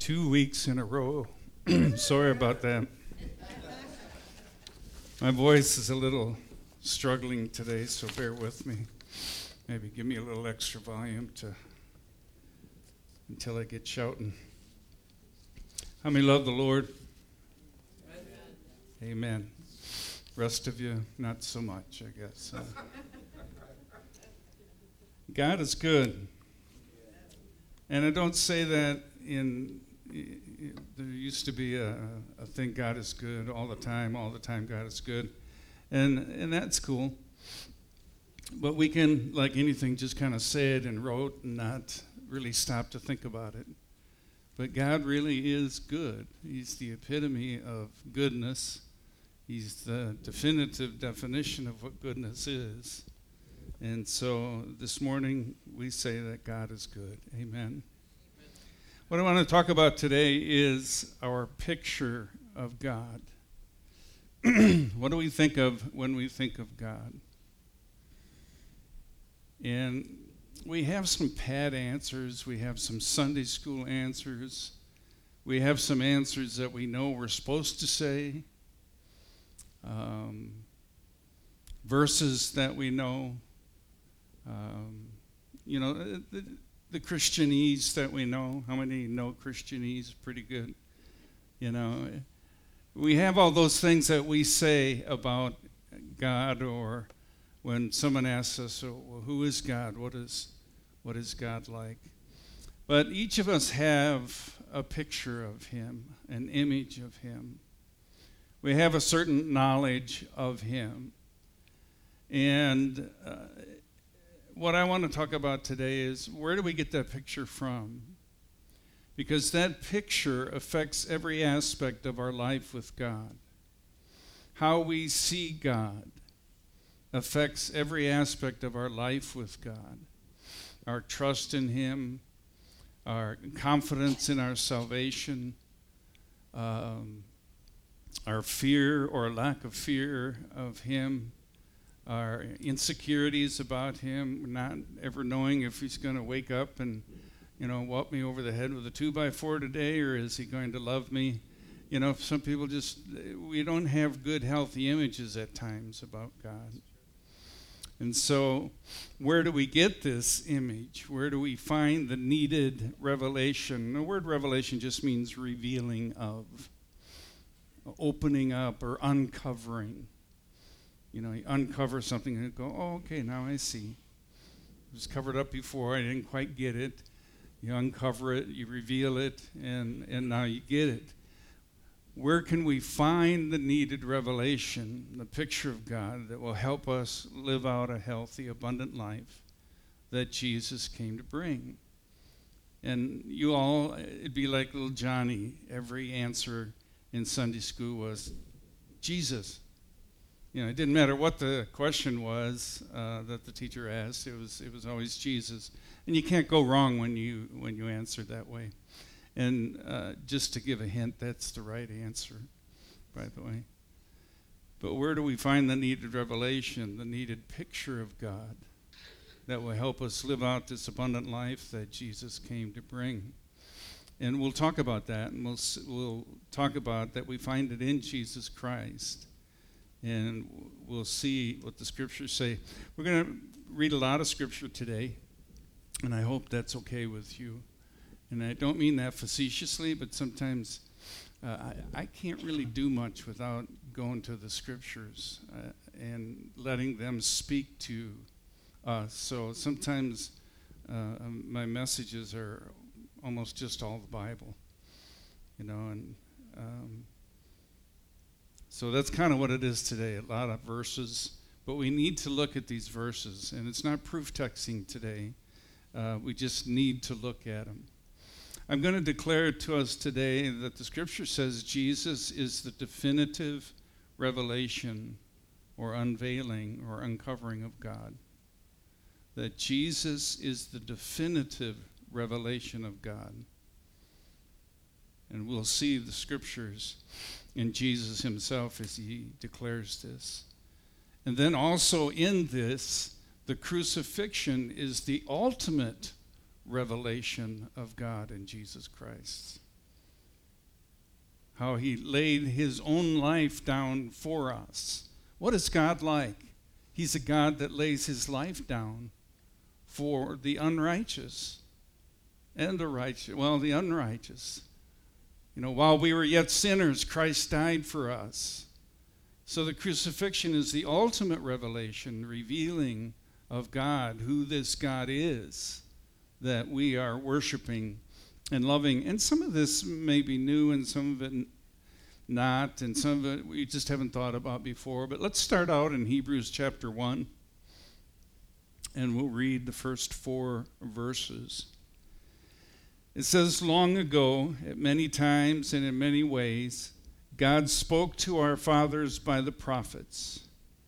2 weeks in a row. Sorry about that. My voice is a little struggling today, so bear with me. Maybe give me a little extra volume until I get shouting. How many love the Lord? Amen. Amen. Rest of you, not so much, I guess. God is good. And I don't say that there used to be a thing, God is good all the time God is good. And that's cool. But we can, like anything, just kind of say it and rote and not really stop to think about it. But God really is good. He's the epitome of goodness. He's the definitive definition of what goodness is. And so this morning we say that God is good. Amen. What I want to talk about today is our picture of God. What do we think of when we think of God? And we have some pat answers. We have some Sunday school answers. We have some answers that we know we're supposed to say. Verses that we know. The Christianese that we know. How many know Christianese? Pretty good. We have all those things that we say about God, or when someone asks us, well, who is God? What is God like? But each of us have a picture of him, an image of him. We have a certain knowledge of him. And what I want to talk about today is, where do we get that picture from? Because that picture affects every aspect of our life with God. How we see God affects every aspect of our life with God. Our trust in him, our confidence in our salvation, our fear or lack of fear of him, our insecurities about him, not ever knowing if he's going to wake up and, whop me over the head with a 2x4 today, or is he going to love me? Some people we don't have good, healthy images at times about God. And so, where do we get this image? Where do we find the needed revelation? The word revelation just means revealing of, opening up or uncovering. You uncover something and go, oh, okay, now I see. It was covered up before, I didn't quite get it. You uncover it, you reveal it, and now you get it. Where can we find the needed revelation, the picture of God that will help us live out a healthy, abundant life that Jesus came to bring? And you all, it'd be like little Johnny. Every answer in Sunday school was Jesus. It didn't matter what the question was that the teacher asked. It was always Jesus, and you can't go wrong when you answer that way. And just to give a hint, that's the right answer, by the way. But where do we find the needed revelation, the needed picture of God that will help us live out this abundant life that Jesus came to bring? And we'll talk about that, and we'll talk about that we find it in Jesus Christ. And we'll see what the scriptures say. We're going to read a lot of scripture today, and I hope that's okay with you. And I don't mean that facetiously, but sometimes I can't really do much without going to the scriptures and letting them speak to us. So sometimes my messages are almost just all the Bible, so that's kind of what it is today, a lot of verses. But we need to look at these verses, and it's not proof texting today. We just need to look at them. I'm going to declare to us today that the scripture says Jesus is the definitive revelation or unveiling or uncovering of God. That Jesus is the definitive revelation of God. And we'll see the scriptures in Jesus himself as he declares this. And then also in this, the crucifixion is the ultimate revelation of God in Jesus Christ. how he laid his own life down for us. What is God like? He's a God that lays his life down for the unrighteous and the righteous. Well, the unrighteous. While we were yet sinners, Christ died for us. So the crucifixion is the ultimate revelation, revealing of God, who this God is that we are worshiping and loving. And some of this may be new and some of it not, and some of it we just haven't thought about before. But let's start out in Hebrews chapter 1, and we'll read the first 4 verses. It says, "Long ago, at many times and in many ways, God spoke to our fathers by the prophets."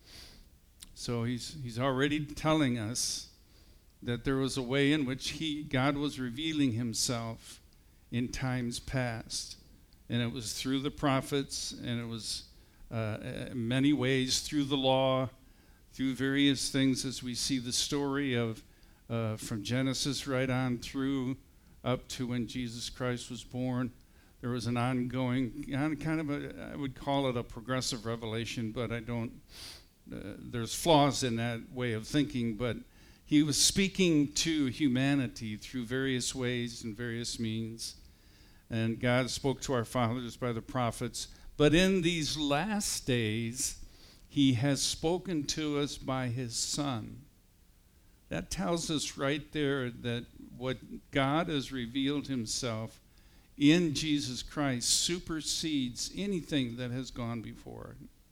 So he's already telling us that there was a way in which God was revealing himself in times past. And it was through the prophets, and it was in many ways through the law, through various things, as we see the story of from Genesis right on through up to when Jesus Christ was born. There was an ongoing, kind of I would call it a progressive revelation, but I don't, there's flaws in that way of thinking, but he was speaking to humanity through various ways and various means. And God spoke to our fathers by the prophets. But in these last days, he has spoken to us by his Son. That tells us right there that what God has revealed himself in Jesus Christ supersedes anything that has gone before.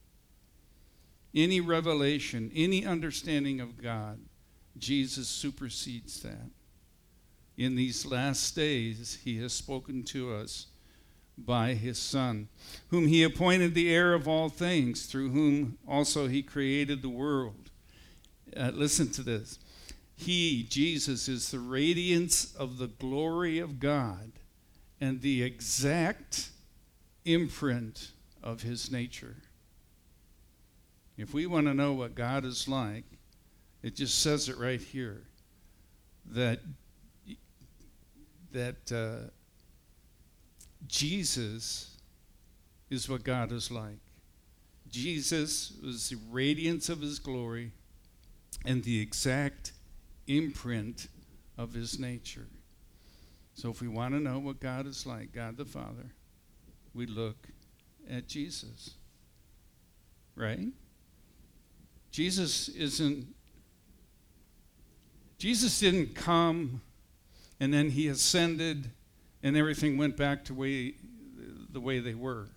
Any revelation, any understanding of God, Jesus supersedes that. In these last days, he has spoken to us by his Son, whom he appointed the heir of all things, through whom also he created the world. Listen to this. He, Jesus, is the radiance of the glory of God and the exact imprint of his nature. If we want to know what God is like, it just says it right here, that Jesus is what God is like. Jesus was the radiance of his glory and the exact imprint of his nature. So if we want to know what God is like, God the Father, we look at Jesus. Right? Jesus didn't come and then he ascended and everything went back to the way they were.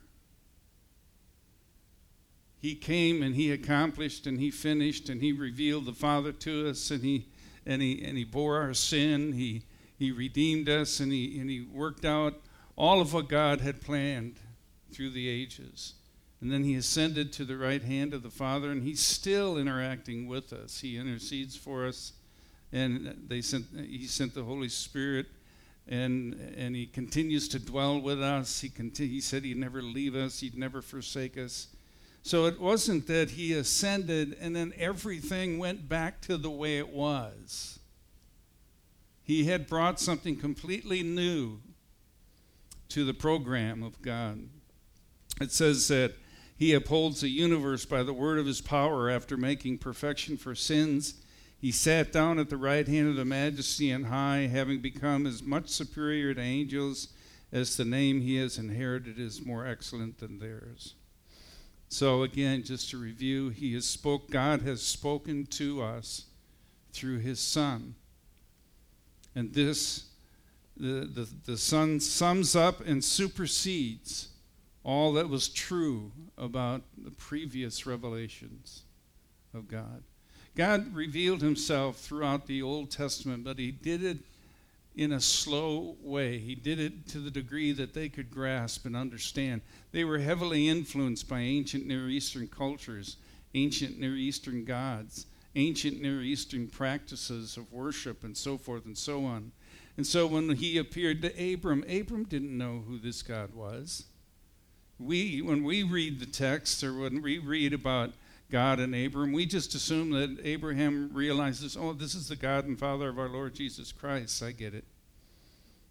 He came and he accomplished and he finished and he revealed the Father to us, and he bore our sin. He redeemed us, and he worked out all of what God had planned through the ages. And then he ascended to the right hand of the Father, and he's still interacting with us. He intercedes for us, and he sent the Holy Spirit, and he continues to dwell with us. He said he'd never leave us, he'd never forsake us. So it wasn't that he ascended and then everything went back to the way it was. He had brought something completely new to the program of God. It says that he upholds the universe by the word of his power. After making perfection for sins, he sat down at the right hand of the Majesty on high, having become as much superior to angels as the name he has inherited is more excellent than theirs. So again, just to review, God has spoken to us through his Son. And this, the Son sums up and supersedes all that was true about the previous revelations of God. God revealed himself throughout the Old Testament, but he did it in a slow way. He did it to the degree that they could grasp and understand. They were heavily influenced by ancient Near Eastern cultures, ancient Near Eastern gods, ancient Near Eastern practices of worship, and so forth and so on. And so when he appeared to Abram didn't know who this God was. When we read the text, or when we read about God and Abram, we just assume that Abraham realizes, oh, this is the God and Father of our Lord Jesus Christ. I get it.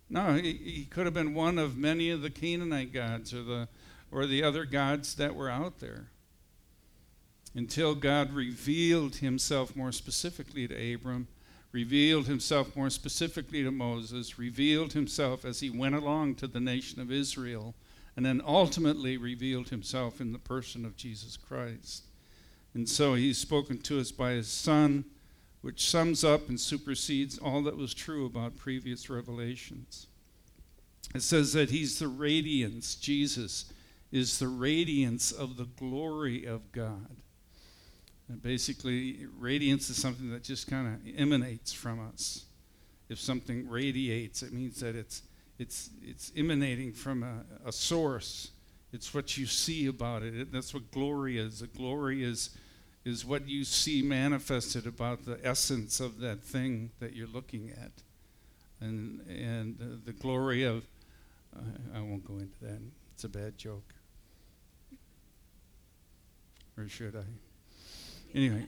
No, he could have been one of many of the Canaanite gods or the other gods that were out there. Until God revealed himself more specifically to Abram, revealed himself more specifically to Moses, revealed himself as he went along to the nation of Israel, and then ultimately revealed himself in the person of Jesus Christ. And so he's spoken to us by his Son, which sums up and supersedes all that was true about previous revelations. It says that he's the radiance, Jesus is the radiance of the glory of God. And basically, radiance is something that just kind of emanates from us. If something radiates, it means that it's emanating from a source. It's what you see about it. That's what glory is. The glory is what you see manifested about the essence of that thing that you're looking at. And the glory of, I won't go into that. It's a bad joke. Or should I? Anyway,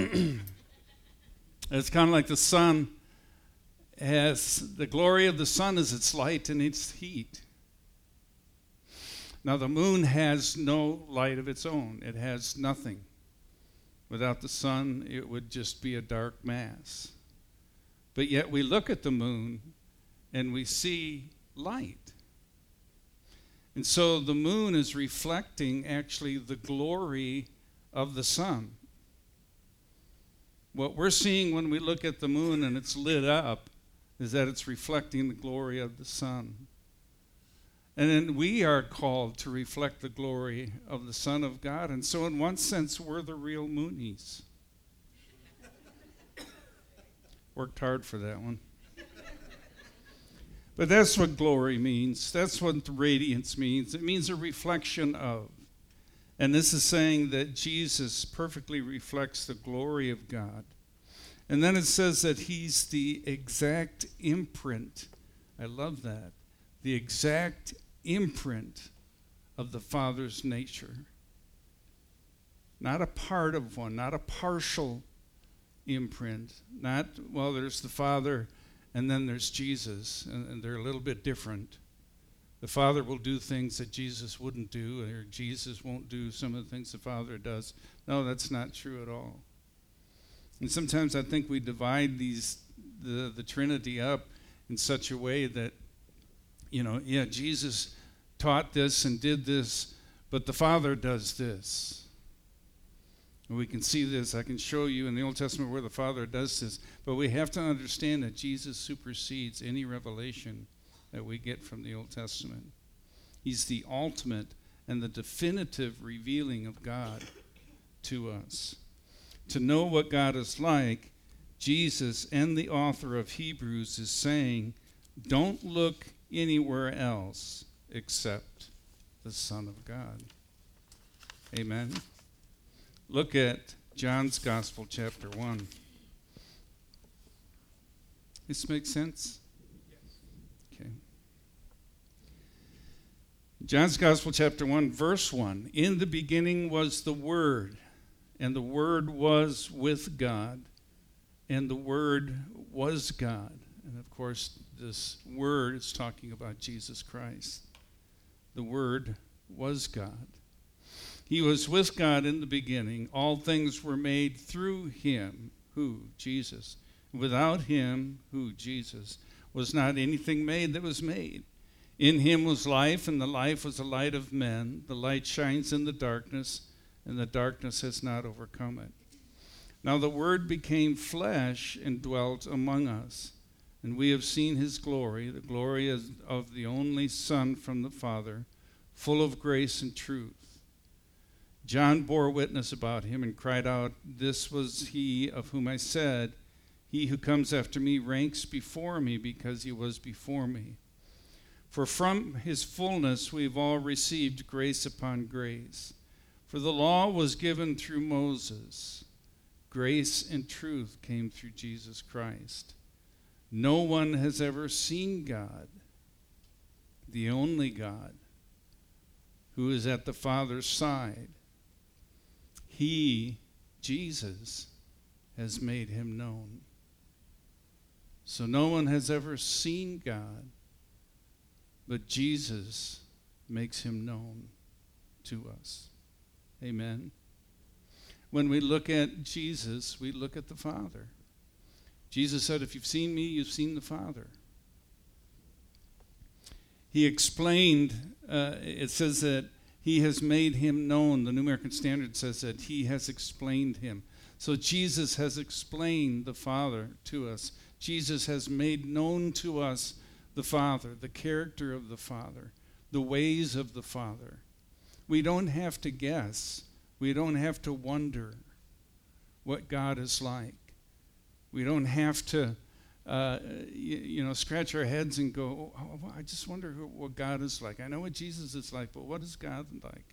it's kind of like the sun the glory of the sun is its light and its heat. Now the moon has no light of its own. It has nothing. Without the sun, it would just be a dark mass. But yet we look at the moon and we see light. And so the moon is reflecting actually the glory of the sun. What we're seeing when we look at the moon and it's lit up is that it's reflecting the glory of the sun. And then we are called to reflect the glory of the Son of God. And so in one sense, we're the real moonies. Worked hard for that one. But that's what glory means. That's what the radiance means. It means a reflection of. And this is saying that Jesus perfectly reflects the glory of God. And then it says that he's the exact imprint. I love that. The exact imprint of the Father's nature. Not a part of one, not a partial imprint. Not, well, there's the Father and then there's Jesus, and they're a little bit different. The Father will do things that Jesus wouldn't do, or Jesus won't do some of the things the Father does. No, that's not true at all. And sometimes I think we divide the Trinity up in such a way that, Jesus taught this and did this, but the Father does this. And we can see this. I can show you in the Old Testament where the Father does this. But we have to understand that Jesus supersedes any revelation that we get from the Old Testament. He's the ultimate and the definitive revealing of God to us. To know what God is like, Jesus and the author of Hebrews is saying, don't look anywhere else except the Son of God. Amen. Look at John's Gospel, chapter 1. This makes sense? Yes. Okay. John's Gospel, chapter 1, verse 1. In the beginning was the Word, and the Word was with God, and the Word was God. And of course, this Word is talking about Jesus Christ. The Word was God. He was with God in the beginning. All things were made through him, who? Jesus. Without him, who? Jesus, was not anything made that was made. In him was life, and the life was the light of men. The light shines in the darkness, and the darkness has not overcome it. Now the Word became flesh and dwelt among us, and we have seen his glory, the glory of the only Son from the Father, full of grace and truth. John bore witness about him and cried out, "This was he of whom I said, 'He who comes after me ranks before me because he was before me.' For from his fullness we've all received grace upon grace. For the law was given through Moses. Grace and truth came through Jesus Christ. No one has ever seen God, the only God, who is at the Father's side. He, Jesus, has made him known." So no one has ever seen God, but Jesus makes him known to us. Amen. When we look at Jesus, we look at the Father. Jesus said, if you've seen me, you've seen the Father. He explained, it says that he has made him known. The New American Standard says that he has explained him. So Jesus has explained the Father to us. Jesus has made known to us the Father, the character of the Father, the ways of the Father. We don't have to guess. We don't have to wonder what God is like. We don't have to, scratch our heads and go, oh, I just wonder what God is like. I know what Jesus is like, but what is God like?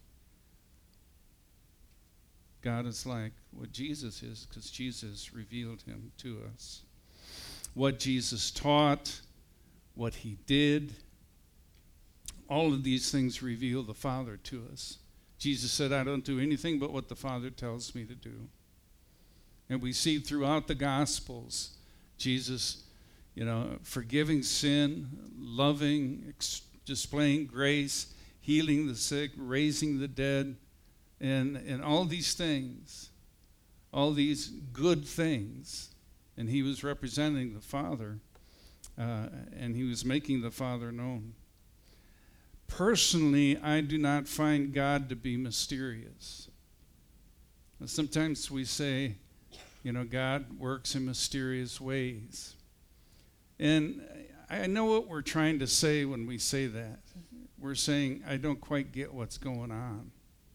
God is like what Jesus is, because Jesus revealed him to us. What Jesus taught, what he did, all of these things reveal the Father to us. Jesus said, I don't do anything but what the Father tells me to do. And we see throughout the Gospels, Jesus, forgiving sin, loving, displaying grace, healing the sick, raising the dead, and all these things, all these good things. And he was representing the Father, and he was making the Father known. Personally, I do not find God to be mysterious. Sometimes we say, God works in mysterious ways. And I know what we're trying to say when we say that. We're saying, I don't quite get what's going on.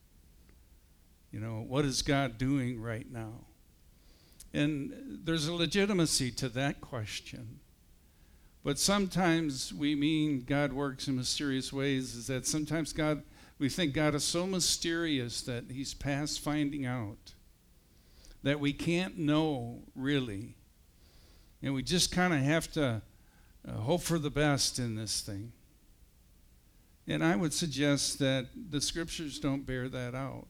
What is God doing right now? And there's a legitimacy to that question. But sometimes we mean God works in mysterious ways, is that sometimes we think God is so mysterious that he's past finding out, that we can't know really. And we just kind of have to hope for the best in this thing. And I would suggest that the scriptures don't bear that out.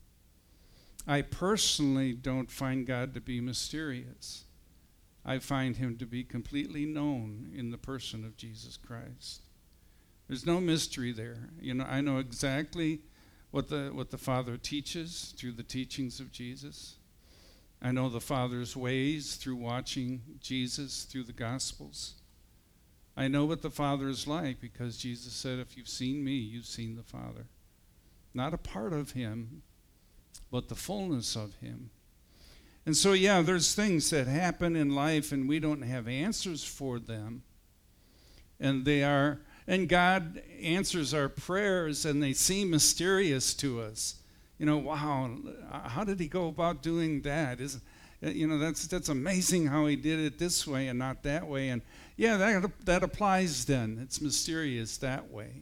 I personally don't find God to be mysterious. I find him to be completely known in the person of Jesus Christ. There's no mystery there. I know exactly what the Father teaches through the teachings of Jesus. I know the Father's ways through watching Jesus through the Gospels. I know what the Father is like because Jesus said, if you've seen me, you've seen the Father. Not a part of him, but the fullness of him. And so, there's things that happen in life and we don't have answers for them. And God answers our prayers and they seem mysterious to us. Wow, how did he go about doing that? That's amazing how he did it this way and not that way. And that applies then. It's mysterious that way.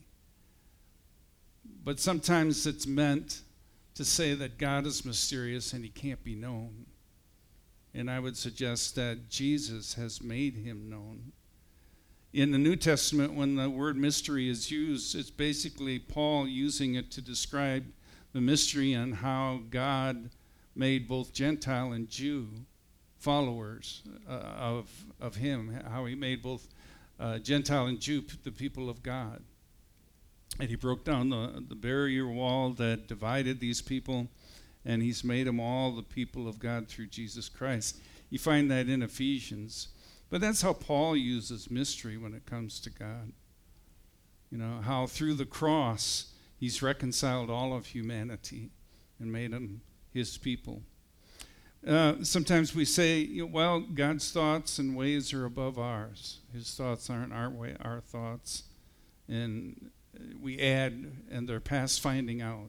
But sometimes it's meant to say that God is mysterious and he can't be known. And I would suggest that Jesus has made him known. In the New Testament, when the word mystery is used, it's basically Paul using it to describe the mystery and how God made both Gentile and Jew followers of him, how he made both Gentile and Jew the people of God. And he broke down the barrier wall that divided these people, and he's made them all the people of God through Jesus Christ. You find that in Ephesians. But that's how Paul uses mystery when it comes to God. How through the cross he's reconciled all of humanity and made them his people. Sometimes we say, God's thoughts and ways are above ours. His thoughts aren't our thoughts. And we add, and they're past finding out.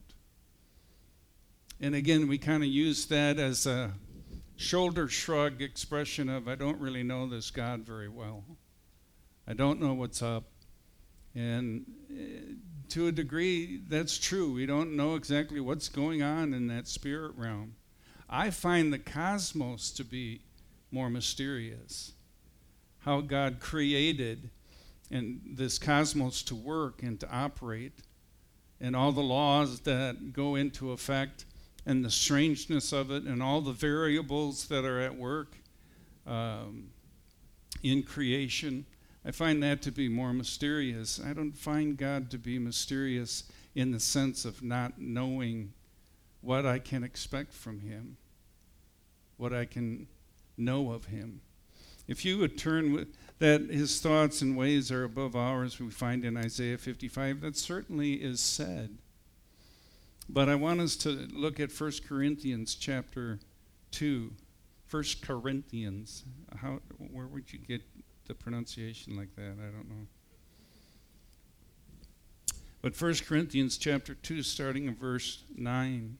And again, we kind of use that as a shoulder shrug expression of, I don't really know this God very well. I don't know what's up. And to a degree, that's true. We don't know exactly what's going on in that spirit realm. I find the cosmos to be more mysterious. How God created and this cosmos to work and to operate, and all the laws that go into effect, and the strangeness of it, and all the variables that are at work in creation. I find that to be more mysterious. I don't find God to be mysterious in the sense of not knowing what I can expect from him, what I can know of him. If you would turn with that his thoughts and ways are above ours, we find in Isaiah 55, that certainly is said. But I want us to look at 1 Corinthians chapter 2. 1 Corinthians. Where would you get the pronunciation like that? I don't know. But 1 Corinthians chapter 2, starting in verse 9.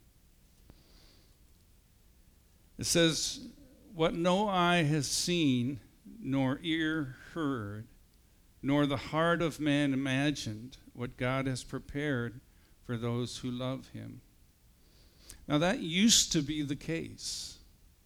It says, "What no eye has seen, nor ear heard, nor the heart of man imagined, what God has prepared for those who love him." Now that used to be the case.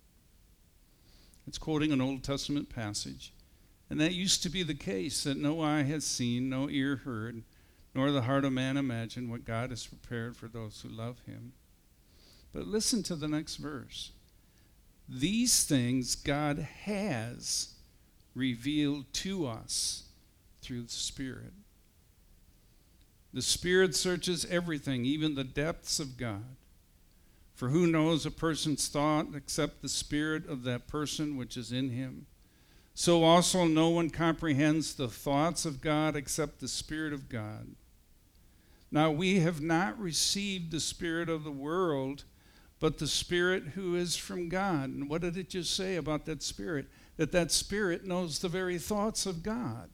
It's quoting an Old Testament passage. And that used to be the case, that no eye has seen, no ear heard, nor the heart of man imagined what God has prepared for those who love him. But listen to the next verse. "These things God has revealed to us through the Spirit. The Spirit searches everything, even the depths of God. For who knows a person's thought except the spirit of that person which is in him? So also no one comprehends the thoughts of God except the Spirit of God. Now we have not received the spirit of the world, but the Spirit who is from God." And what did it just say about that Spirit? That Spirit knows the very thoughts of God.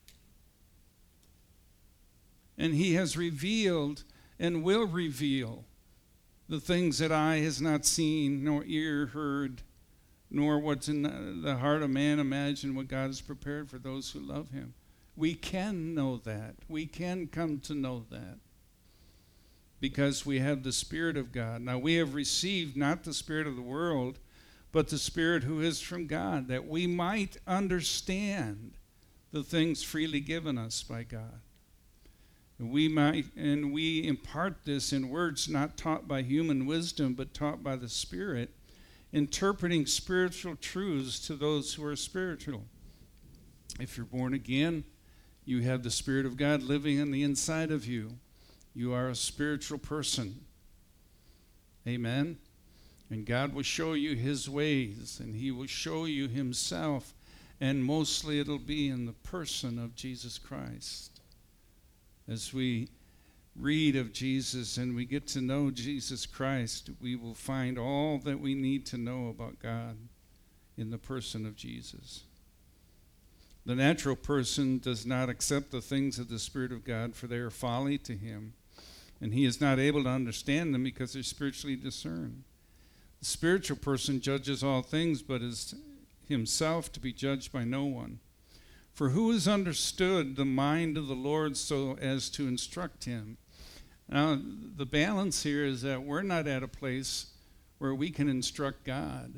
And he has revealed and will reveal the things that eye has not seen, nor ear heard, nor what's in the heart of man imagined, what God has prepared for those who love him. We can know that. We can come to know that because we have the Spirit of God. Now we have received not the spirit of the world, but the Spirit who is from God, that we might understand the things freely given us by God. And we impart this in words not taught by human wisdom, but taught by the Spirit, interpreting spiritual truths to those who are spiritual. If you're born again, you have the Spirit of God living on the inside of you. You are a spiritual person. Amen? And God will show you his ways, and he will show you himself, and mostly it'll be in the person of Jesus Christ. As we read of Jesus and we get to know Jesus Christ, we will find all that we need to know about God in the person of Jesus. The natural person does not accept the things of the Spirit of God, for they are folly to him, and he is not able to understand them because they're spiritually discerned. The spiritual person judges all things, but is himself to be judged by no one. For who has understood the mind of the Lord so as to instruct him? Now, the balance here is that we're not at a place where we can instruct God.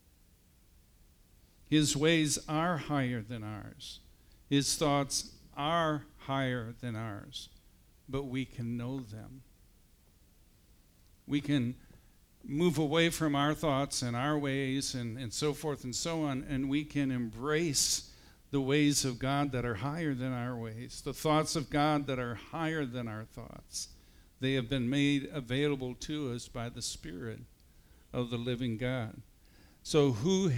His ways are higher than ours. His thoughts are higher than ours, but we can know them. We can move away from our thoughts and our ways and so forth and so on, and we can embrace the ways of God that are higher than our ways, the thoughts of God that are higher than our thoughts. They have been made available to us by the Spirit of the living God. So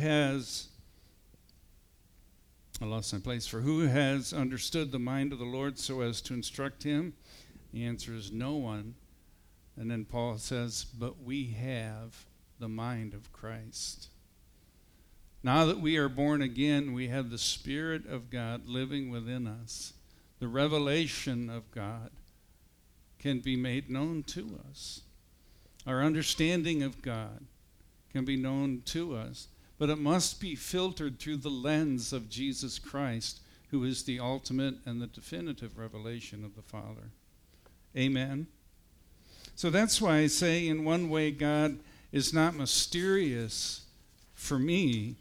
I lost my place. For who has understood the mind of the Lord so as to instruct him? The answer is no one. And then Paul says, but we have the mind of Christ. Now that we are born again, we have the Spirit of God living within us. The revelation of God can be made known to us. Our understanding of God can be known to us, but it must be filtered through the lens of Jesus Christ, who is the ultimate and the definitive revelation of the Father. Amen? So that's why I say in one way God is not mysterious for me.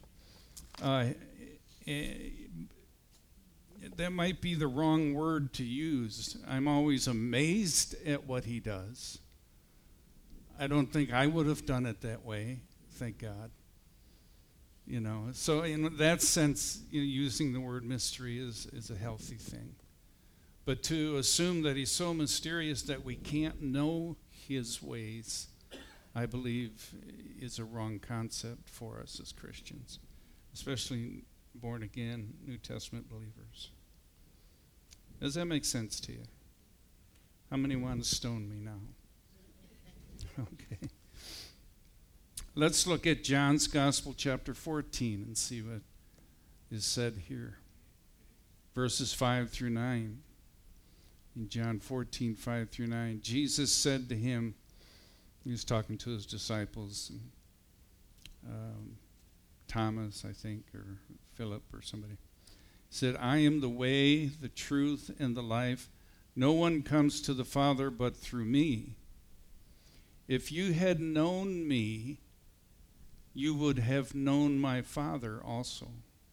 That might be the wrong word to use. I'm always amazed at what he does. I don't think I would have done it that way, thank God. So in that sense, using the word mystery is a healthy thing. But to assume that he's so mysterious that we can't know his ways, I believe, is a wrong concept for us as Christians, especially born again New Testament believers. Does that make sense to you? How many want to stone me now? Okay. Let's look at John's Gospel, chapter 14, and see what is said here. Verses 5 through 9. In John 14, 5 through 9, Jesus said to him, he was talking to his disciples, and, Thomas, I think, or Philip or somebody. He said, I am the way, the truth, and the life. No one comes to the Father but through me. If you had known me, you would have known my Father also.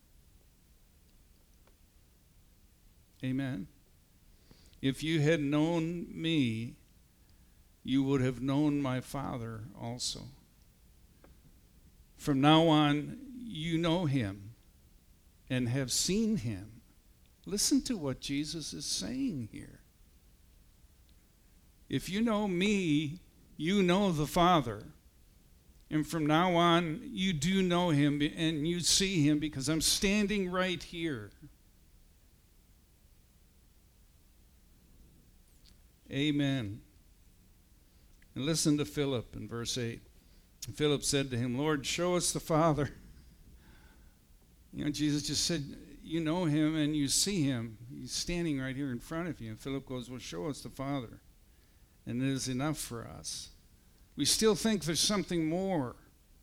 Amen. If you had known me, you would have known my Father also. From now on, you know him and have seen him. Listen to what Jesus is saying here. If you know me, you know the Father. And from now on, you do know him and you see him because I'm standing right here. Amen. And listen to Philip in verse 8. Philip said to him, Lord, show us the Father. Jesus just said, you know him and you see him. He's standing right here in front of you. And Philip goes, well, show us the Father. And it is enough for us. We still think there's something more.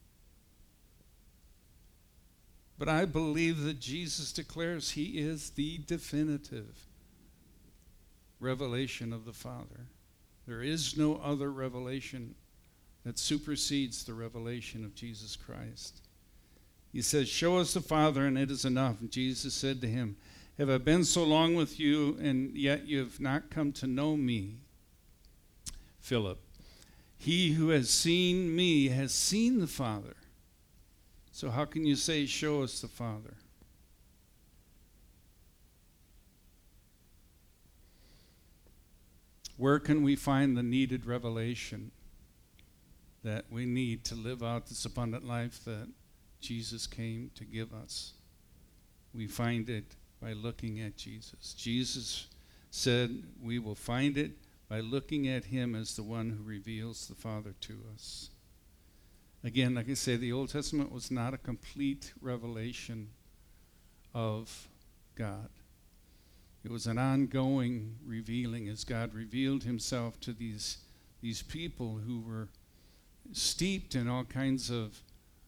But I believe that Jesus declares he is the definitive revelation of the Father. There is no other revelation that supersedes the revelation of Jesus Christ. He says, show us the Father, and it is enough. And Jesus said to him, have I been so long with you, and yet you have not come to know me? Philip, he who has seen me has seen the Father. So how can you say, show us the Father? Where can we find the needed revelation that we need to live out this abundant life that Jesus came to give us? We find it by looking at Jesus. Jesus said we will find it by looking at him as the one who reveals the Father to us. Again, like I say, the Old Testament was not a complete revelation of God. It was an ongoing revealing as God revealed himself to these people who were steeped in all kinds of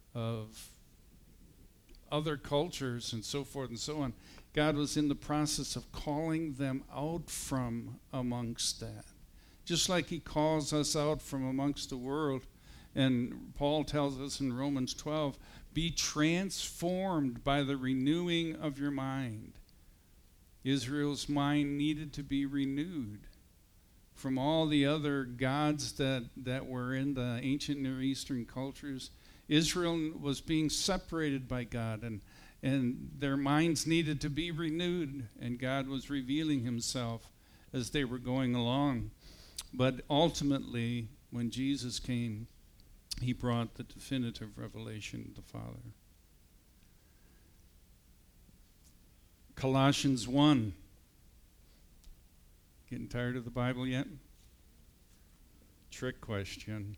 other cultures and so forth and so on. God was in the process of calling them out from amongst that. Just like he calls us out from amongst the world. And Paul tells us in Romans 12, be transformed by the renewing of your mind. Israel's mind needed to be renewed from all the other gods that were in the ancient Near Eastern cultures. Israel was being separated by God, and their minds needed to be renewed, and God was revealing himself as they were going along. But ultimately, when Jesus came, he brought the definitive revelation of the Father. Colossians 1. Getting tired of the Bible yet? Trick question.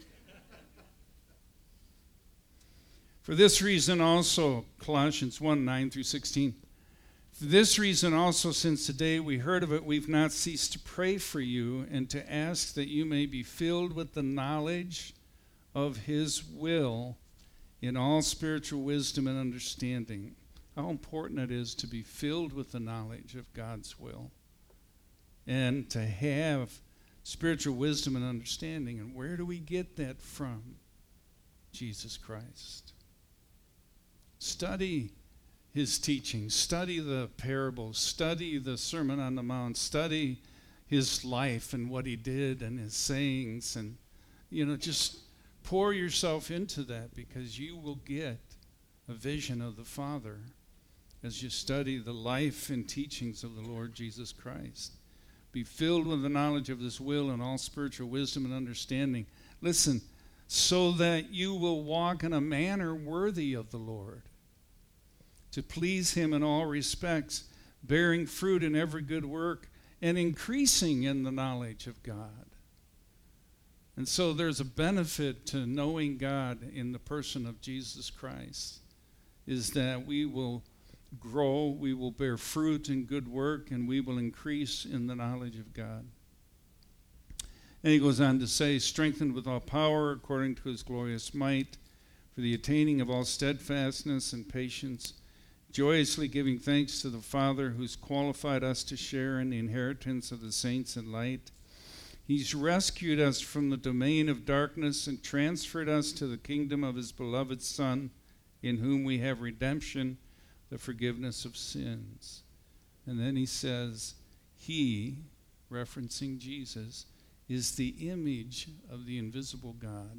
For this reason also, Colossians 1, 9 through 16. For this reason also, since the day we heard of it, we've not ceased to pray for you and to ask that you may be filled with the knowledge of his will in all spiritual wisdom and understanding. How important it is to be filled with the knowledge of God's will and to have spiritual wisdom and understanding. And where do we get that from? Jesus Christ. Study his teaching, study the parables, study the Sermon on the Mount, study his life and what he did and his sayings, and just pour yourself into that, because you will get a vision of the Father as you study the life and teachings of the Lord Jesus Christ. Be filled with the knowledge of His will and all spiritual wisdom and understanding. Listen, so that you will walk in a manner worthy of the Lord, to please Him in all respects, bearing fruit in every good work and increasing in the knowledge of God. And so there's a benefit to knowing God in the person of Jesus Christ, is that we will grow, we will bear fruit in good work, and we will increase in the knowledge of God. And he goes on to say, strengthened with all power according to His glorious might, for the attaining of all steadfastness and patience, joyously giving thanks to the Father who's qualified us to share in the inheritance of the saints in light. He's rescued us from the domain of darkness and transferred us to the kingdom of His beloved Son, in whom we have redemption, the forgiveness of sins. And then he says, He, referencing Jesus, is the image of the invisible God.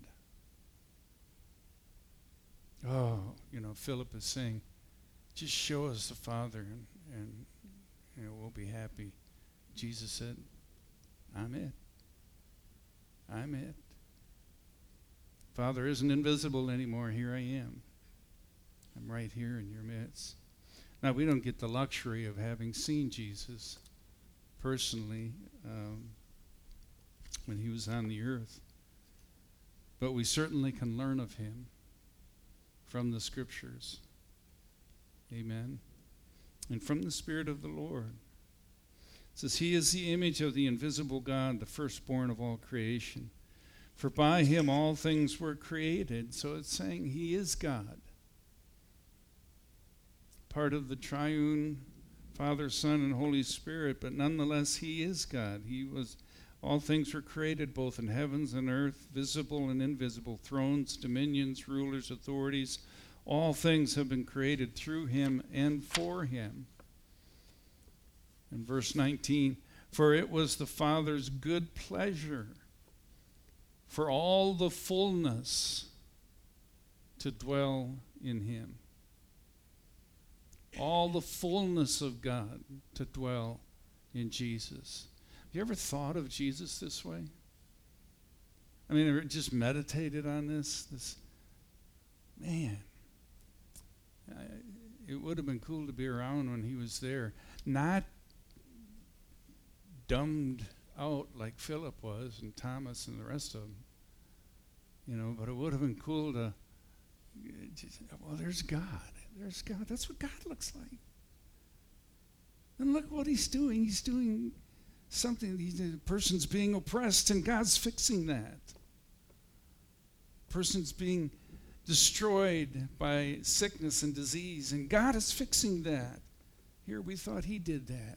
Oh, Philip is saying, just show us the Father and we'll be happy. Jesus said, I'm it. I'm it. Father isn't invisible anymore. Here I am. I'm right here in your midst. Now, we don't get the luxury of having seen Jesus personally when He was on the earth, but we certainly can learn of Him from the Scriptures. Amen. And from the Spirit of the Lord. It says, He is the image of the invisible God, the firstborn of all creation. For by Him all things were created. So it's saying He is God. Part of the triune Father, Son, and Holy Spirit, but nonetheless He is God. All things were created, both in heavens and earth, visible and invisible, thrones, dominions, rulers, authorities. All things have been created through Him and for Him. In verse 19, for it was the Father's good pleasure for all the fullness to dwell in Him. All the fullness of God to dwell in Jesus. Have you ever thought of Jesus this way? I mean, ever just meditated on this? Man, it would have been cool to be around when He was there. Not dumbed out like Philip was and Thomas and the rest of them. But it would have been cool to, there's God. There's God. That's what God looks like. And look what He's doing. He's doing something. The person's being oppressed, and God's fixing that. Person's being destroyed by sickness and disease, and God is fixing that. Here we thought He did that.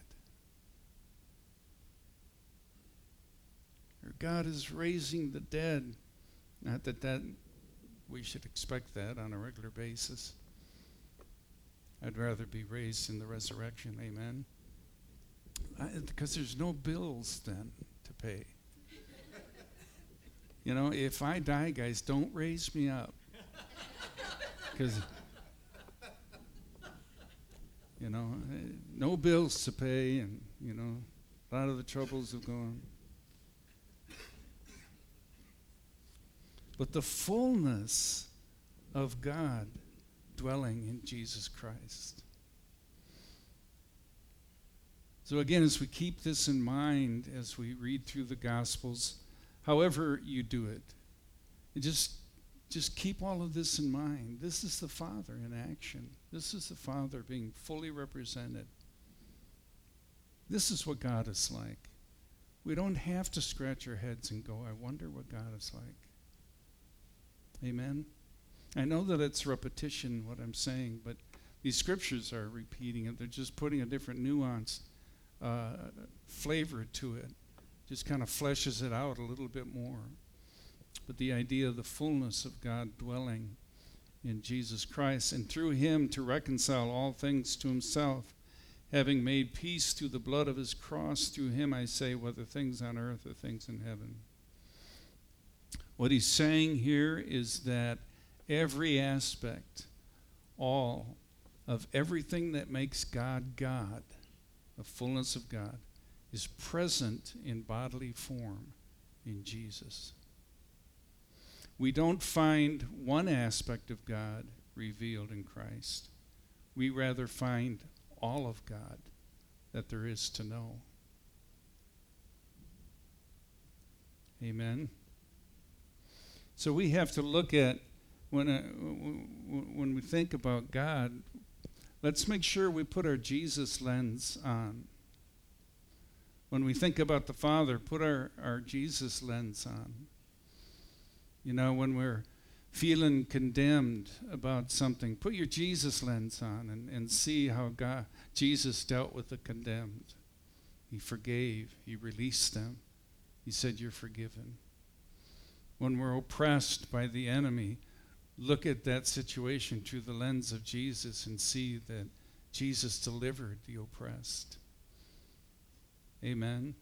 Or God is raising the dead. Not that we should expect that on a regular basis. I'd rather be raised in the resurrection, amen? Because there's no bills then to pay. If I die, guys, don't raise me up. Because, no bills to pay, and, a lot of the troubles have gone. But the fullness of God dwelling in Jesus Christ. So again, as we keep this in mind, as we read through the Gospels, however you do it, just keep all of this in mind. This is the Father in action. This is the Father being fully represented. This is what God is like. We don't have to scratch our heads and go, I wonder what God is like. Amen? I know that it's repetition, what I'm saying, but these scriptures are repeating it. They're just putting a different nuance, flavor to it. Just kind of fleshes it out a little bit more. But the idea of the fullness of God dwelling in Jesus Christ, and through Him to reconcile all things to Himself, having made peace through the blood of His cross. Through Him, I say, whether things on earth or things in heaven. What he's saying here is that every aspect, all of everything that makes God God, the fullness of God, is present in bodily form in Jesus. We don't find one aspect of God revealed in Christ. We rather find all of God that there is to know. Amen. So we have to look at, when we think about God, let's make sure we put our Jesus lens on. When we think about the Father, put our Jesus lens on. You know, when we're feeling condemned about something, put your Jesus lens on and see how Jesus dealt with the condemned. He forgave. He released them. He said, you're forgiven. When we're oppressed by the enemy, look at that situation through the lens of Jesus and see that Jesus delivered the oppressed. Amen.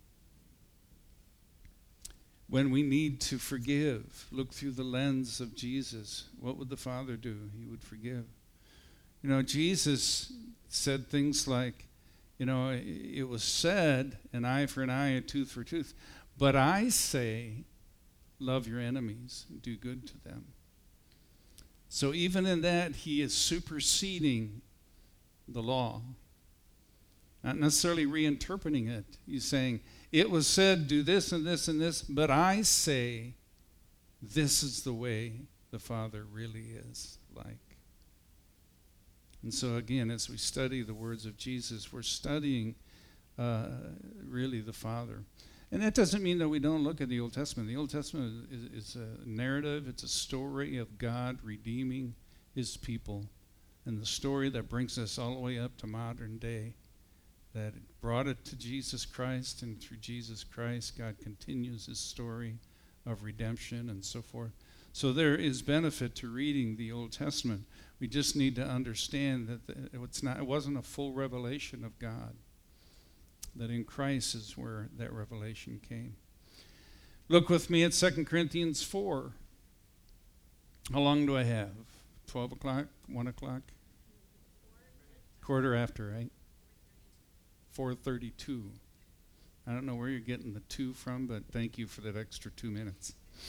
When we need to forgive, look through the lens of Jesus. What would the Father do? He would forgive. You know, Jesus said things like, you know, it was said, an eye for an eye, a tooth for a tooth. But I say, love your enemies and do good to them. So even in that, he is superseding the law. Not necessarily reinterpreting it. He's saying, it was said, do this and this and this, but I say, this is the way the Father really is like. And so again, as we study the words of Jesus, we're studying really the Father. And that doesn't mean that we don't look at the Old Testament. The Old Testament is a narrative. It's a story of God redeeming his people. And the story that brings us all the way up to modern day, that brought it to Jesus Christ, and through Jesus Christ, God continues his story of redemption and so forth. So there is benefit to reading the Old Testament. We just need to understand that it wasn't a full revelation of God. That in Christ is where that revelation came. Look with me at 2 Corinthians 4. How long do I have? 12 o'clock? 1 o'clock? Quarter after, right? 4:32. I don't know where you're getting the 2 from, but thank you for that extra 2 minutes.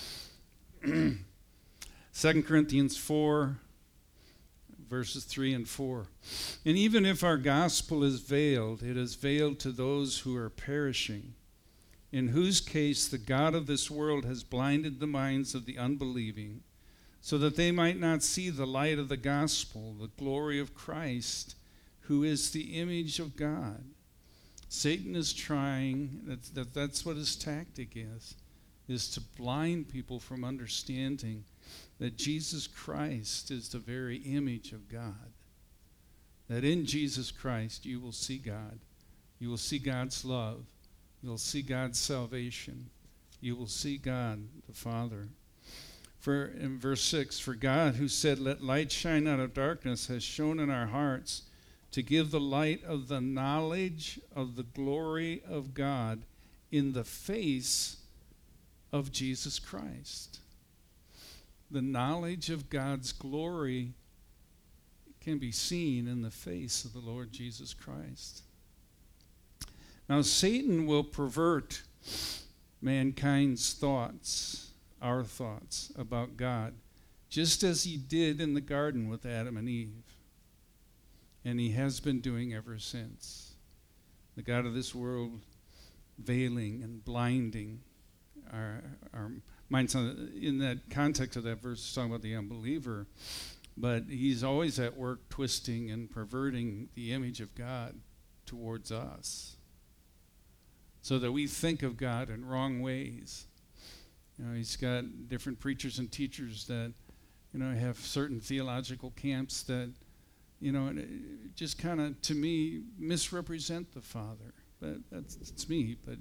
2 Corinthians 4, verses 3 and 4. And even if our gospel is veiled, it is veiled to those who are perishing, in whose case the God of this world has blinded the minds of the unbelieving, so that they might not see the light of the gospel, the glory of Christ, who is the image of God. Satan is trying, that's what his tactic is to blind people from understanding that Jesus Christ is the very image of God. That in Jesus Christ you will see God. You will see God's love. You will see God's salvation. You will see God the Father. For in verse 6, for God who said, let light shine out of darkness, has shone in our hearts to give the light of the knowledge of the glory of God in the face of Jesus Christ. The knowledge of God's glory can be seen in the face of the Lord Jesus Christ. Now, Satan will pervert mankind's thoughts, our thoughts about God, just as he did in the garden with Adam and Eve. And he has been doing ever since. The God of this world veiling and blinding our minds. In that context of that verse, it's talking about the unbeliever, but he's always at work twisting and perverting the image of God towards us, so that we think of God in wrong ways. You know, he's got different preachers and teachers that, you know, have certain theological camps that, you know, just kind of, to me, misrepresent the Father. But it's me. But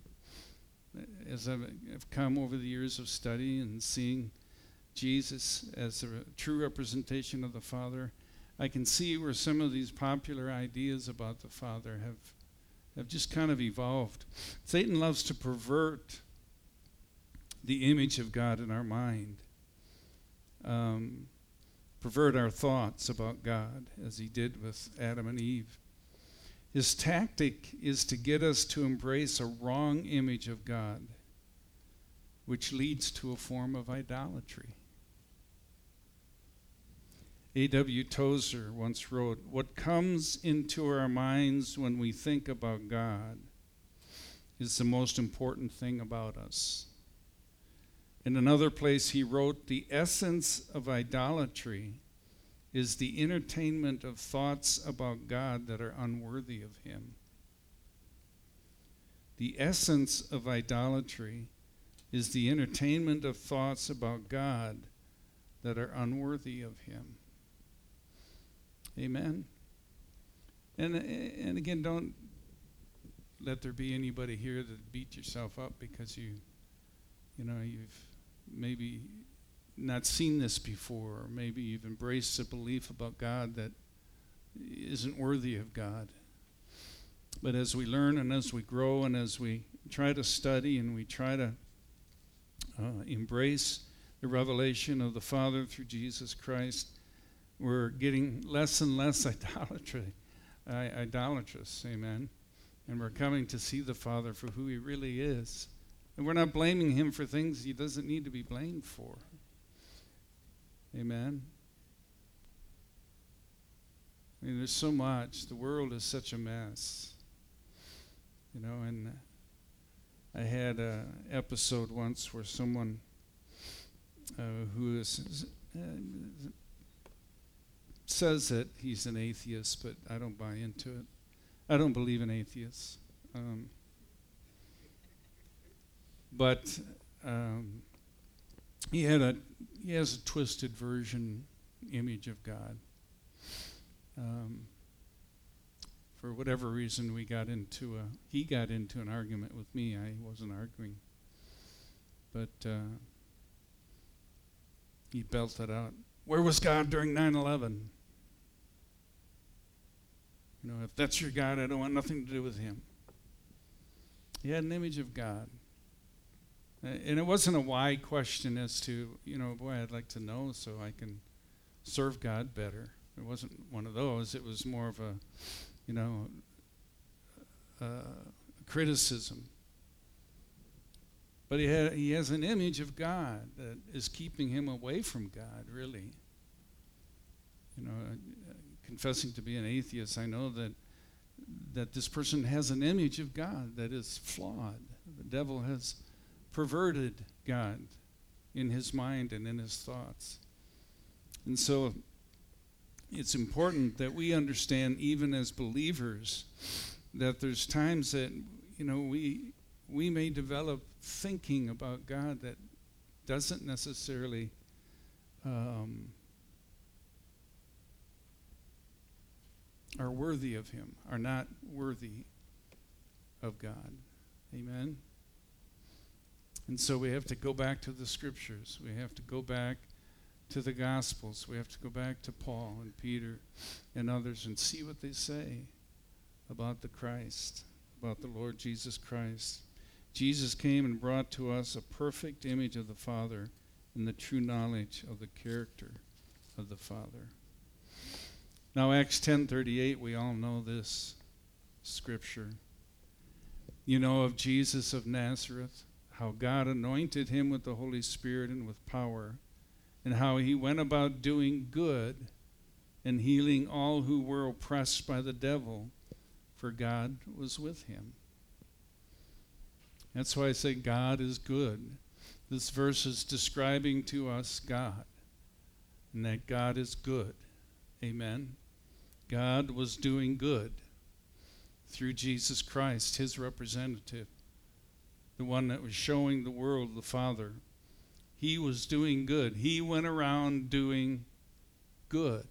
as I've come over the years of study and seeing Jesus as a true representation of the Father, I can see where some of these popular ideas about the Father have just kind of evolved. Satan loves to pervert the image of God in our mind. pervert our thoughts about God, as he did with Adam and Eve. His tactic is to get us to embrace a wrong image of God, which leads to a form of idolatry. A.W. Tozer once wrote, "What comes into our minds when we think about God is the most important thing about us." In another place he wrote, "The essence of idolatry is the entertainment of thoughts about God that are unworthy of him." The essence of idolatry is the entertainment of thoughts about God that are unworthy of him. Amen. And again, don't let there be anybody here that beat yourself up because you've maybe not seen this before, or maybe you've embraced a belief about God that isn't worthy of God. But as we learn and as we grow and as we try to study and we try to embrace the revelation of the Father through Jesus Christ, we're getting less and less idolatrous, amen? And we're coming to see the Father for who he really is. And we're not blaming him for things he doesn't need to be blamed for. Amen? I mean, there's so much. The world is such a mess. And I had an episode once where someone who says that he's an atheist, but I don't buy into it. I don't believe in atheists. But he has a twisted image of God. For whatever reason, he got into an argument with me. I wasn't arguing, but he belted out, "Where was God during 9/11? If that's your God, I don't want nothing to do with him." He had an image of God. And it wasn't a why question as to, boy, I'd like to know so I can serve God better. It wasn't one of those. It was more of a criticism. But he has an image of God that is keeping him away from God, really. Confessing to be an atheist, I know that this person has an image of God that is flawed. The devil has perverted God in his mind and in his thoughts. And so it's important that we understand, even as believers, that there's times that we may develop thinking about God that doesn't necessarily are worthy of him, are not worthy of God. Amen? And so we have to go back to the scriptures. We have to go back to the Gospels. We have to go back to Paul and Peter and others and see what they say about the Christ, about the Lord Jesus Christ. Jesus came and brought to us a perfect image of the Father and the true knowledge of the character of the Father. Now, Acts 10:38, we all know this scripture. You know of Jesus of Nazareth, how God anointed him with the Holy Spirit and with power, and how he went about doing good and healing all who were oppressed by the devil, for God was with him. That's why I say God is good. This verse is describing to us God, and that God is good. Amen. God was doing good through Jesus Christ, his representative, the one that was showing the world the Father. He was doing good. He went around doing good.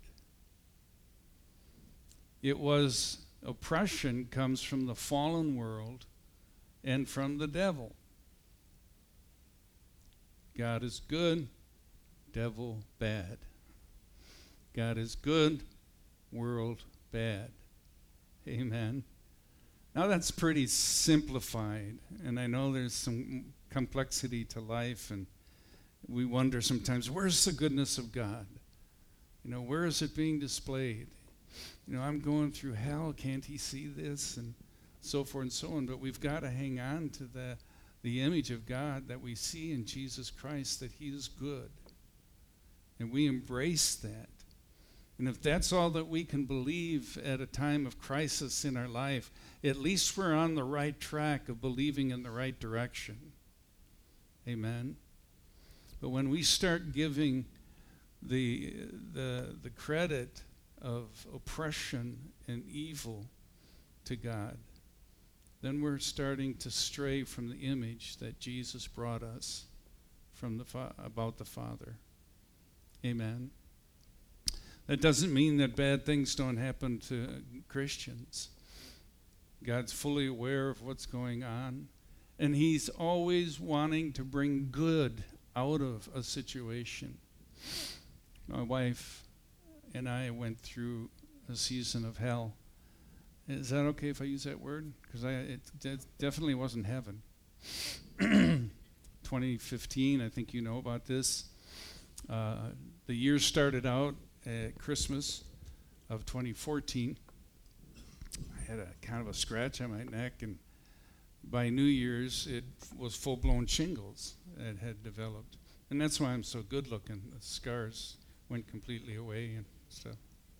It was oppression comes from the fallen world and from the devil. God is good, devil bad. God is good, world bad. Amen. Now that's pretty simplified, and I know there's some complexity to life, and we wonder sometimes, where's the goodness of God? Where is it being displayed? I'm going through hell. Can't he see this? And so forth and so on. But we've got to hang on to the image of God that we see in Jesus Christ, that he is good. And we embrace that. And if that's all that we can believe at a time of crisis in our life, at least we're on the right track of believing in the right direction. Amen. But when we start giving the credit of oppression and evil to God, then we're starting to stray from the image that Jesus brought us from about the Father. Amen. That doesn't mean that bad things don't happen to Christians. God's fully aware of what's going on, and he's always wanting to bring good out of a situation. My wife and I went through a season of hell. Is that okay if I use that word? Because it definitely wasn't heaven. 2015, I think you know about this. The year started out at Christmas of 2014. I had a kind of a scratch on my neck, and by New Year's, it was full-blown shingles that had developed. And that's why I'm so good-looking. The scars went completely away and stuff.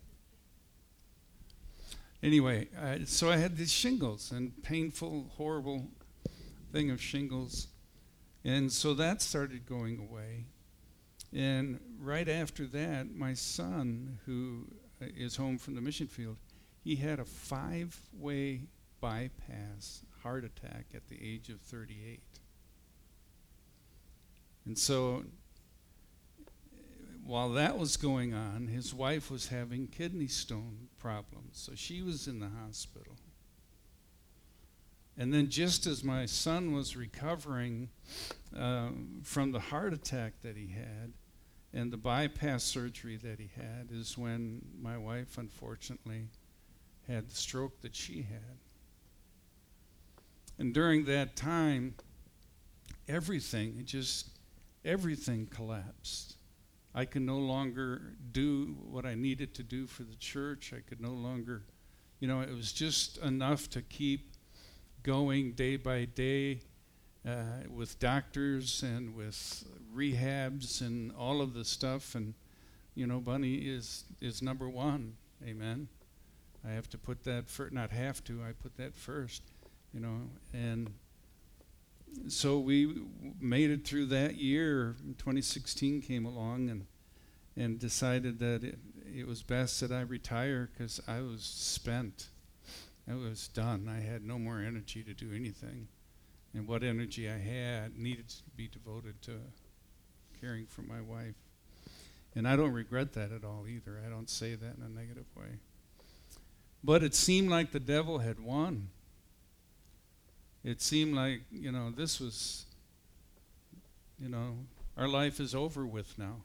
Anyway, so I had these shingles, and painful, horrible thing of shingles. And so that started going away. And right after that, my son, who is home from the mission field, he had a 5-way bypass heart attack at the age of 38. And so while that was going on, his wife was having kidney stone problems. So she was in the hospital. And then just as my son was recovering from the heart attack that he had and the bypass surgery that he had is when my wife, unfortunately, had the stroke that she had. And during that time, everything collapsed. I could no longer do what I needed to do for the church. I could no longer, it was just enough to keep going day by day with doctors and with rehabs and all of the stuff. And, Bunny is number one. Amen. I have to put that not have to, I put that first, and so we made it through that year. 2016 came along and decided that it was best that I retire because I was spent. I was done. I had no more energy to do anything. And what energy I had needed to be devoted to caring for my wife. And I don't regret that at all either. I don't say that in a negative way. But it seemed like the devil had won. It seemed like, this was, our life is over with now.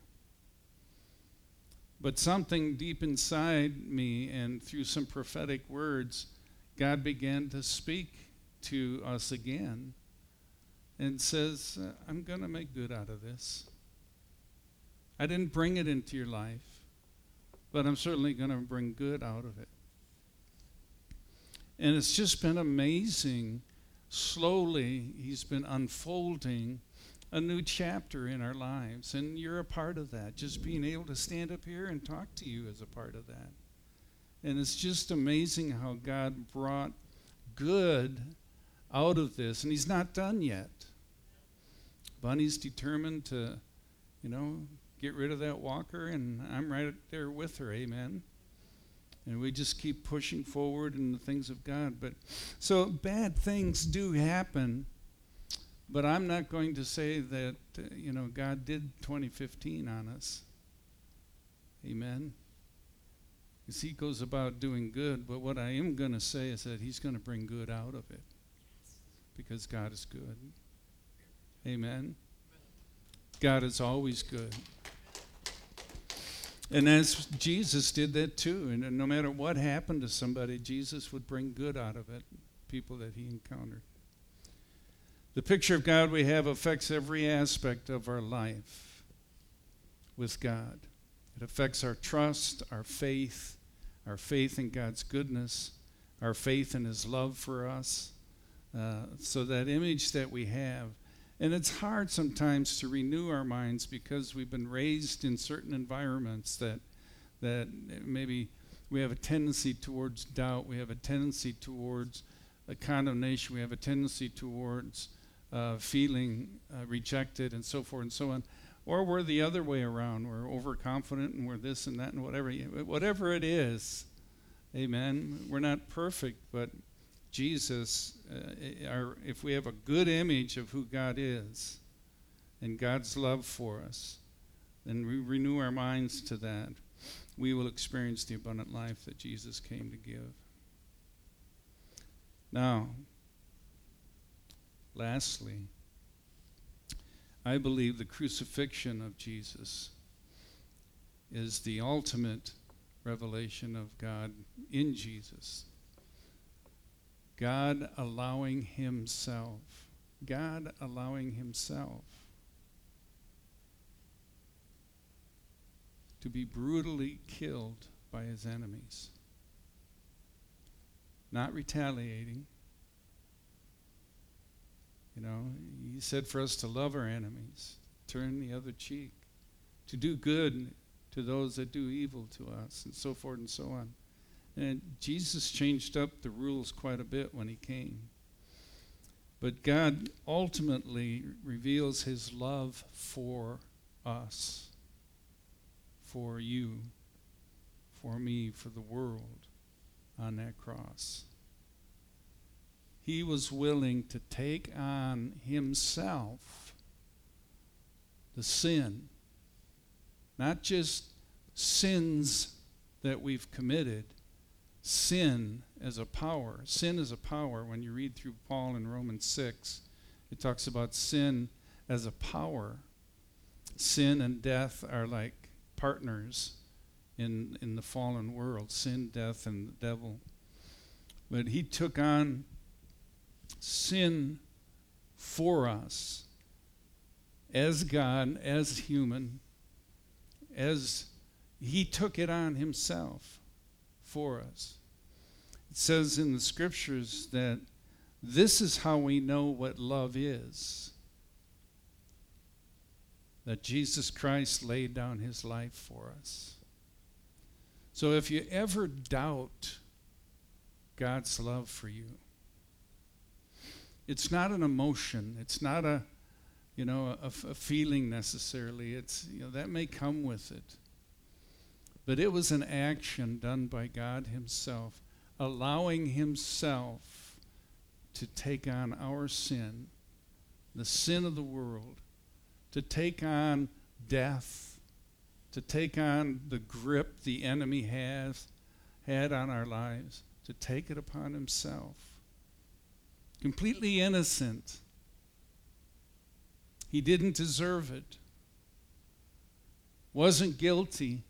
But something deep inside me and through some prophetic words, God began to speak to us again and says, I'm going to make good out of this. I didn't bring it into your life, but I'm certainly going to bring good out of it. And it's just been amazing. Slowly, he's been unfolding a new chapter in our lives. And you're a part of that. Just being able to stand up here and talk to you is a part of that. And it's just amazing how God brought good out of this. And he's not done yet. Bunny's determined to, get rid of that walker, and I'm right there with her. Amen. And we just keep pushing forward in the things of God. But so bad things do happen, but I'm not going to say that, God did 2015 on us. Amen. Because he goes about doing good, but what I am going to say is that he's going to bring good out of it because God is good. Amen. God is always good. And as Jesus did that too, and no matter what happened to somebody, Jesus would bring good out of it, people that he encountered. The picture of God we have affects every aspect of our life with God. It affects our trust, our faith in God's goodness, our faith in His love for us. So that image that we have, and it's hard sometimes to renew our minds because we've been raised in certain environments that maybe we have a tendency towards doubt, we have a tendency towards a condemnation, we have a tendency towards feeling rejected and so forth and so on. Or we're the other way around. We're overconfident and we're this and that and whatever it is. Amen. We're not perfect, but Jesus, if we have a good image of who God is and God's love for us, and we renew our minds to that, we will experience the abundant life that Jesus came to give. Now, lastly, I believe the crucifixion of Jesus is the ultimate revelation of God in Jesus. God allowing Himself to be brutally killed by His enemies. Not retaliating. You know, He said for us to love our enemies, turn the other cheek, to do good to those that do evil to us, and so forth and so on. And Jesus changed up the rules quite a bit when He came. But God ultimately reveals His love for us, for you, for me, for the world on that cross. He was willing to take on Himself the sin, not just sins that we've committed, sin as a power. Sin is a power. When you read through Paul in Romans 6, it talks about sin as a power. Sin and death are like partners in the fallen world. Sin, death, and the devil. But He took on sin for us as God, as human, as He took it on Himself for us. It says in the scriptures that this is how we know what love is. That Jesus Christ laid down His life for us. So if you ever doubt God's love for you, it's not an emotion. It's not a feeling necessarily. It's, that may come with it. But it was an action done by God Himself, allowing Himself to take on our sin, the sin of the world, to take on death, to take on the grip the enemy had on our lives, to take it upon Himself. Completely innocent. He didn't deserve it. Wasn't guilty.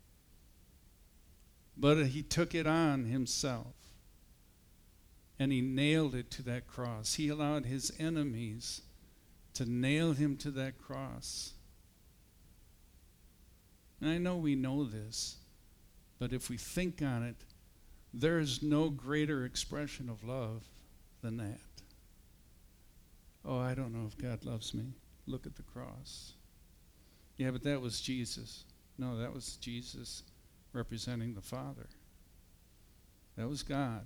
But He took it on Himself. And He nailed it to that cross. He allowed His enemies to nail Him to that cross. And I know we know this, but if we think on it, there is no greater expression of love than that. Oh, I don't know if God loves me. Look at the cross. Yeah, but that was Jesus. No, that was Jesus representing the Father. That was God.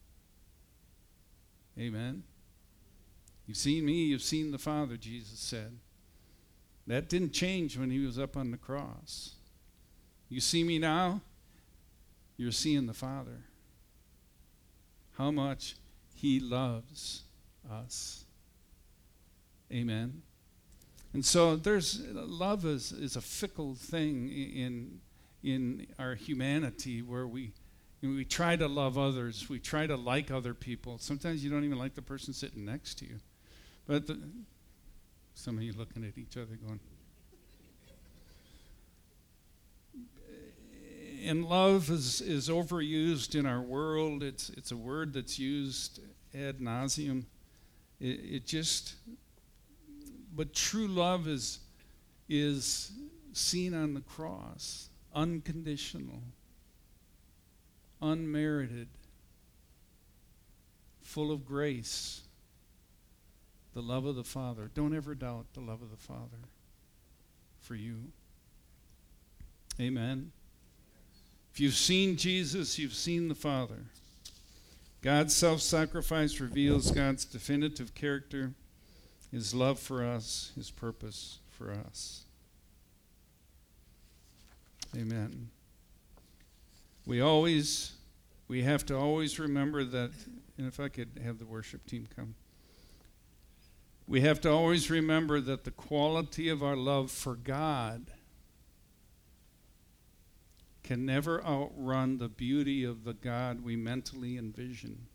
Amen. You've seen me, you've seen the Father, Jesus said. That didn't change when He was up on the cross. You see me now, you're seeing the Father. How much He loves us. Amen. And so love is a fickle thing in our humanity, where we try to love others, we try to like other people. Sometimes you don't even like the person sitting next to you. But some of you looking at each other going. And love is overused in our world. It's a word that's used ad nauseum. But true love is seen on the cross. unconditional, unmerited, full of grace, the love of the Father. Don't ever doubt the love of the Father for you. Amen. If you've seen Jesus, you've seen the Father. God's self-sacrifice reveals God's definitive character, his love for us, his purpose for us. Amen. We have to always remember that, and if I could have the worship team come. We have to always remember that the quality of our love for God can never outrun the beauty of the God we mentally envision.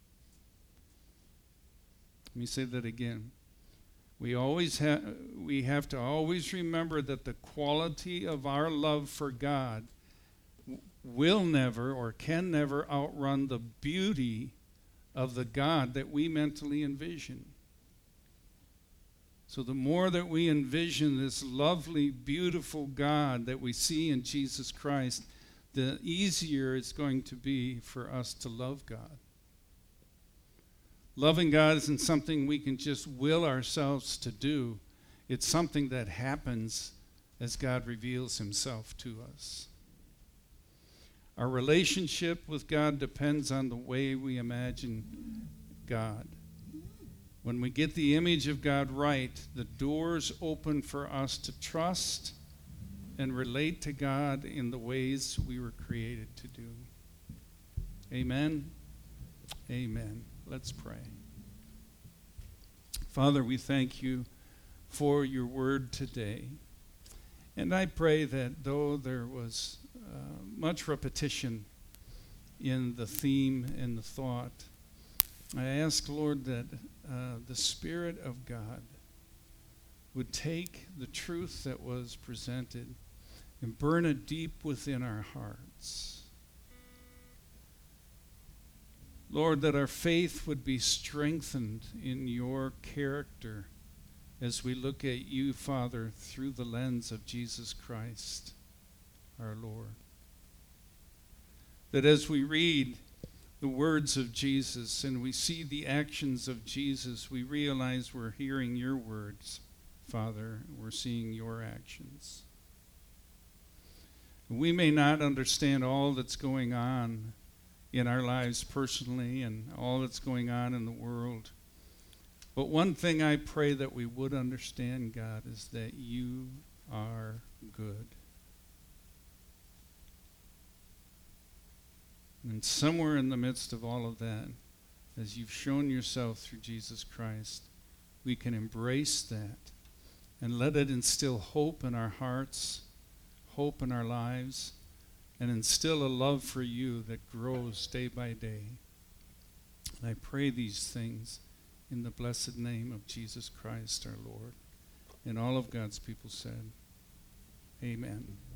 Let me say that again. We have to always remember that the quality of our love for God will never or can never outrun the beauty of the God that we mentally envision. So the more that we envision this lovely, beautiful God that we see in Jesus Christ, the easier it's going to be for us to love God. Loving God isn't something we can just will ourselves to do. It's something that happens as God reveals himself to us. Our relationship with God depends on the way we imagine God. When we get the image of God right, the doors open for us to trust and relate to God in the ways we were created to do. Amen? Amen. Let's pray. Father, we thank you for your word today. And I pray that though there was much repetition in the theme and the thought, I ask, Lord, that the Spirit of God would take the truth that was presented and burn it deep within our hearts. Lord, that our faith would be strengthened in your character as we look at you, Father, through the lens of Jesus Christ, our Lord. That as we read the words of Jesus and we see the actions of Jesus, we realize we're hearing your words, Father. We're seeing your actions. We may not understand all that's going on in our lives personally and all that's going on in the world. But one thing I pray that we would understand, God, is that you are good. And somewhere in the midst of all of that, as you've shown yourself through Jesus Christ, we can embrace that and let it instill hope in our hearts, hope in our lives, and instill a love for you that grows day by day. And I pray these things in the blessed name of Jesus Christ our Lord. And all of God's people said, amen.